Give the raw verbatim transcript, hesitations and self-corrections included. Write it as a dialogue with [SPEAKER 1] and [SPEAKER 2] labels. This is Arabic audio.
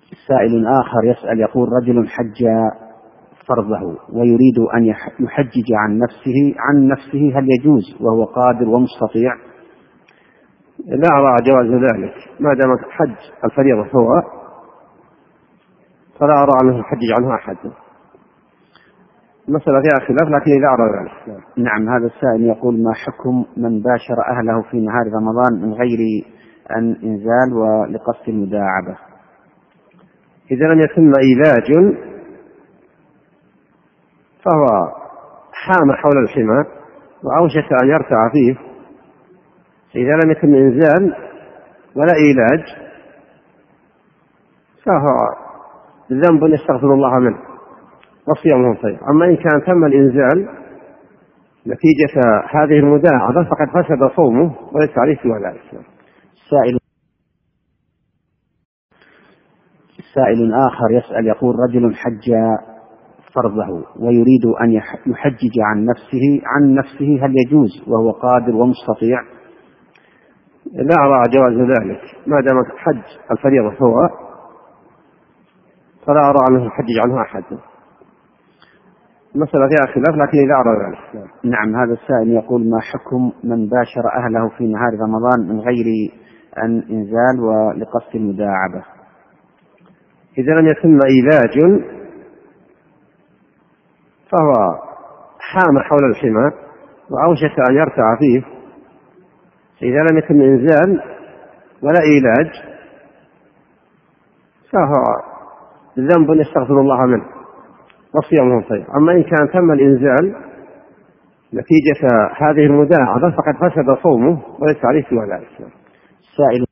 [SPEAKER 1] سائل آخر يسأل يقول: رجل حج فرضه ويريد أن يحجج عن نفسه عن نفسه هل يجوز وهو قادر ومستطيع؟
[SPEAKER 2] لا أرى جواز ذلك، ما دام حج الفريضة هو، فلا أرى أنه يحجج عنه أحد. المسألة فيها خلاف لكن لا أرى ذلك.
[SPEAKER 1] نعم. هذا السائل يقول: ما حكم من باشر أهله في نهار رمضان من غير أن إنزال ولقصد المداعبة؟
[SPEAKER 2] إذا لم يتم إيلاج فهو حام حول الحمى وأوشك أن يرتع فيه. إذا لم يتم إنزال ولا إيلاج فهو ذنب يستغفر الله منه وصيامه طيب. أما إن كان تم الإنزال نتيجة هذه المداعبة فقد فسد صومه وليس عليه سوى ذلك.
[SPEAKER 1] سائل سائل آخر يسأل يقول: رجل حج فرضه ويريد أن يحجج عن نفسه عن نفسه هل يجوز وهو قادر ومستطيع؟
[SPEAKER 2] لا أرى جواز ذلك، ما دام حج الفريضة هو، فلا أرى أنه يحجج عنه أحد. المسألة فيها خلاف لكن لا أرى ذلك.
[SPEAKER 1] نعم. هذا السائل يقول: ما حكم من باشر أهله في نهار رمضان من غير أن إنزال ولقصد المداعبة؟
[SPEAKER 2] إذا لم يتم إيلاج فهو حام حول الحمى وأوشك أن يرتع فيه. إذا لم يتم إنزال ولا إيلاج فهو ذنب يستغفر الله منه وصيامه طيب. أما إن كان تم الإنزال نتيجة هذه المداعبة فقد فسد صومه وليس عليه سوى ذلك.
[SPEAKER 1] سائل